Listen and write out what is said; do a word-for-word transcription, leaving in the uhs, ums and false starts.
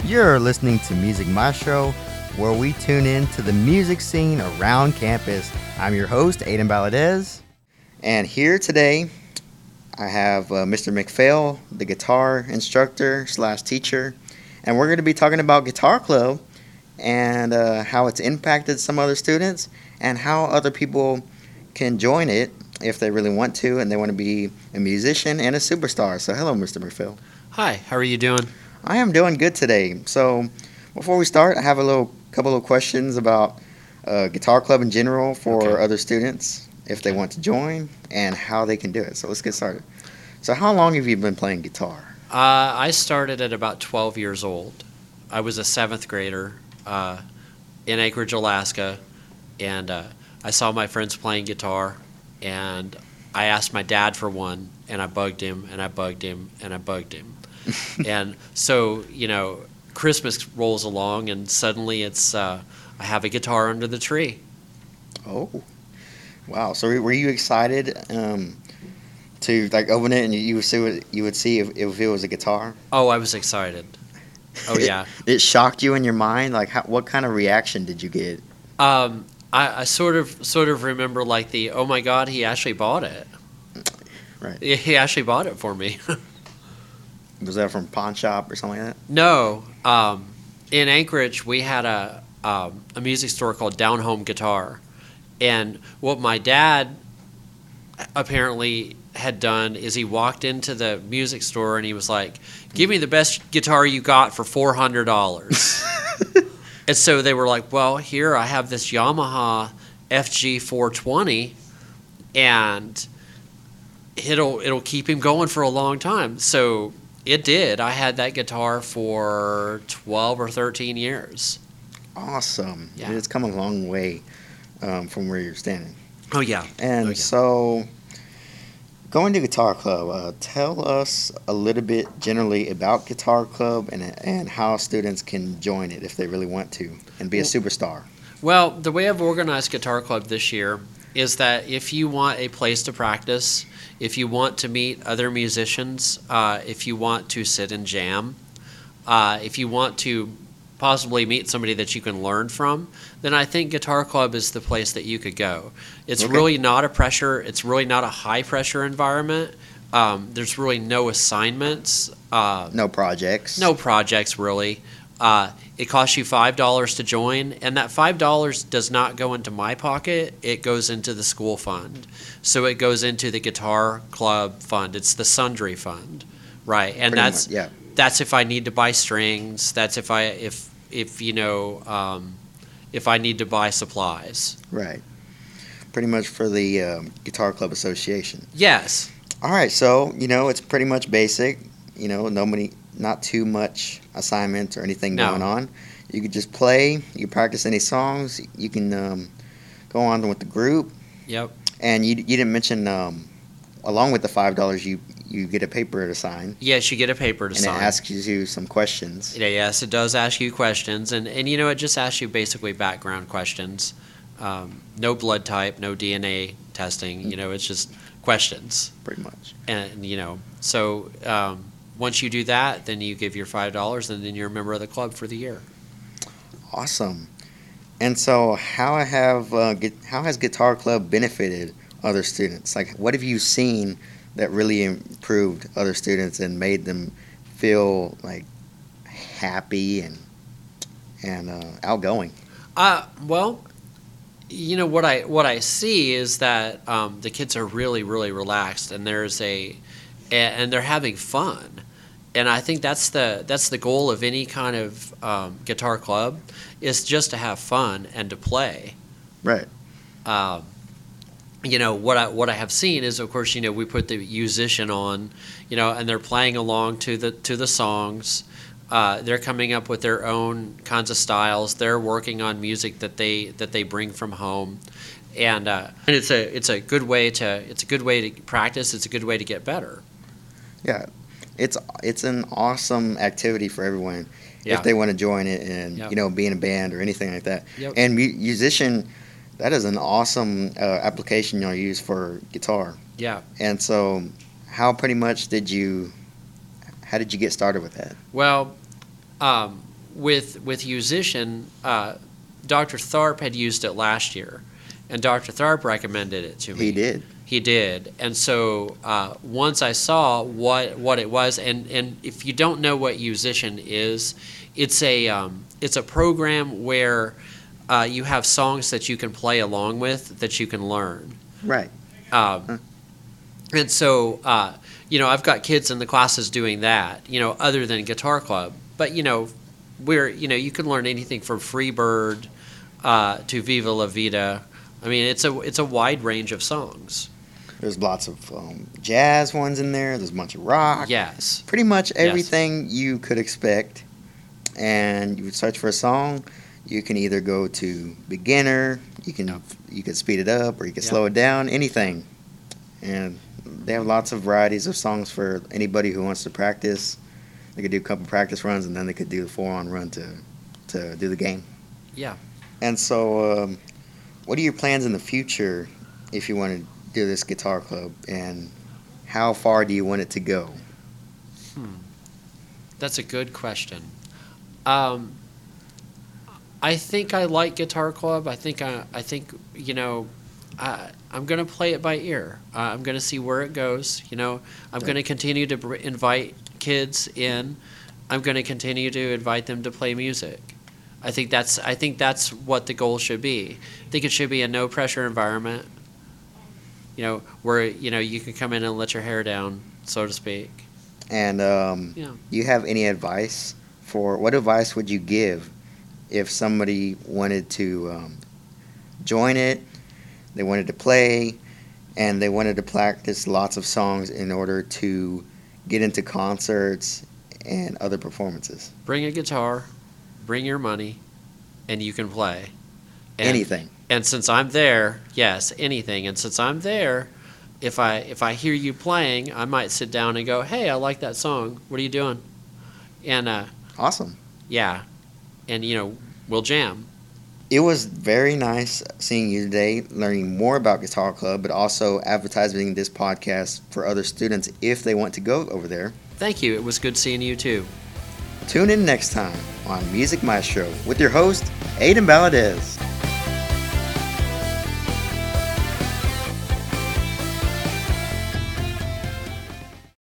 You're listening to Music Maestro, where we tune in to the music scene around campus. I'm your host, Aiden Valadez. And here today, I have uh, Mister McPhail, the guitar instructor slash teacher. And we're going to be talking about Guitar Club and uh, how it's impacted some other students and how other people can join it if they really want to and they want to be a musician and a superstar. So hello, Mister McPhail. Hi, how are you doing? I am doing good today. So before we start, I have a little couple of questions about uh, Guitar Club in general for Okay. other students if they want to join and how they can do it. So let's get started. So how long have you been playing guitar? Uh, I started at about twelve years old. I was a seventh grader uh, in Anchorage, Alaska, and uh, I saw my friends playing guitar, and I asked my dad for one, and I bugged him, and I bugged him, and I bugged him. And so, you know, Christmas rolls along, and suddenly it's uh, I have a guitar under the tree. Oh, wow. So were you excited um, to like open it and you would see what you would see if, if it was a guitar? Oh, I was excited. Oh, yeah. It, it shocked you in your mind? Like how, what kind of reaction did you get? Um, I, I sort of sort of remember like the, oh my God, he actually bought it. Right. He actually bought it for me. Was that from Pawn Shop or something like that? No, um, in Anchorage we had a um, a music store called Down Home Guitar, and what my dad apparently had done is he walked into the music store and he was like, "Give me the best guitar you got for four hundred dollars." And so they were like, "Well, here I have this Yamaha F G four twenty, and it'll it'll keep him going for a long time." So it did. I had that guitar for twelve or thirteen years. Awesome. Yeah. It's come a long way um, from where you're standing. Oh, yeah. And Oh, yeah. so, going to Guitar Club, uh, tell us a little bit generally about Guitar Club and and how students can join it if they really want to and be a superstar. Well, the way I've organized Guitar Club this year is that if you want a place to practice, if you want to meet other musicians, uh, if you want to sit and jam, uh, if you want to possibly meet somebody that you can learn from, then I think Guitar Club is the place that you could go. It's Okay. really not a pressure, it's really not a high pressure environment. Um, there's really no assignments. Uh, No projects. no projects, really. Uh, it costs you five dollars to join, and that five dollars does not go into my pocket. It goes into the school fund. So it goes into the Guitar Club fund. It's the Sundry Fund, right? And Pretty that's much, yeah. that's if I need to buy strings. That's if I if if you know um, if I need to buy supplies. Right. Pretty much for the um, Guitar Club Association. Yes. All right, so you know it's pretty much basic. You know, nobody, not too much assignments or anything No. going on. You could just play. You practice any songs. You can um, go on with the group. Yep. And you you didn't mention um, along with the five dollars, you you get a paper to sign, Yes, you get a paper to and sign. it asks you some questions. Yeah, yes, it does ask you questions, and, and you know, it just asks you basically background questions. Um, no blood type, no D N A testing, you know, it's just questions. Pretty much. And, you know, so um, once you do that, then you give your five dollars, and then you're a member of the club for the year. Awesome. And so, how have uh, gu- how has Guitar Club benefited other students? Like, what have you seen that really improved other students and made them feel like happy and and uh, outgoing? Uh, well, you know what I what I see is that um, the kids are really really relaxed, and there's a a- and they're having fun, and I think that's the that's the goal of any kind of um, guitar club, is just to have fun and to play. Right. Um, you know what I what I have seen is, of course, you know, we put the musician on, you know, and they're playing along to the to the songs. Uh, they're coming up with their own kinds of styles. They're working on music that they that they bring from home, and uh, and it's a it's a good way to it's a good way to practice. It's a good way to get better. Yeah. It's it's an awesome activity for everyone Yeah. if they want to join it and Yep. you know be in a band or anything like that. Yep. And mu- musician, that is an awesome uh, application you'll use for guitar. Yeah. And so, how pretty much did you, how did you get started with that? Well, um, with with Musician, uh, Doctor Tharp had used it last year, and Doctor Tharp recommended it to me. He did. He did, and so uh, once I saw what what it was, and, and if you don't know what Musician is, it's a um, it's a program where uh, you have songs that you can play along with that you can learn. Right. Um, Huh. And so, uh, you know, I've got kids in the classes doing that, you know, other than Guitar Club. But, you know, we're, you know, you can learn anything from Freebird uh, to Viva La Vida. I mean, it's a it's a wide range of songs. There's lots of um, jazz ones in there. There's a bunch of rock. Yes. Pretty much everything you could expect. And you would search for a song. You can either go to beginner. You can Yep. you could speed it up, or you can Yep. slow it down. Anything. And they have lots of varieties of songs for anybody who wants to practice. They could do a couple practice runs, and then they could do the four-on run to to do the game. Yeah. And so, um, what are your plans in the future if you want to do this guitar club, and how far do you want it to go? That's a good question. Um, I think I like Guitar Club. I think I, I think you know, I, I'm going to play it by ear. Uh, I'm going to see where it goes. You know, I'm going to continue to br- invite kids in. I'm going to continue to invite them to play music. I think that's I think that's what the goal should be. I think it should be a no pressure environment. You know, where you know you can come in and let your hair down, so to speak. And um, Yeah. do you have any advice for what advice would you give if somebody wanted to um, join it, they wanted to play, and they wanted to practice lots of songs in order to get into concerts and other performances? Bring a guitar, bring your money, and you can play. And, Anything. And since I'm there, yes, anything. And since I'm there, if I if I hear you playing, I might sit down and go, "Hey, I like that song. What are you doing?" And uh, Awesome. yeah, and you know, we'll jam. It was very nice seeing you today, learning more about Guitar Club, but also advertising this podcast for other students if they want to go over there. Thank you. It was good seeing you too. Tune in next time on Music Maestro with your host, Aiden Valadez.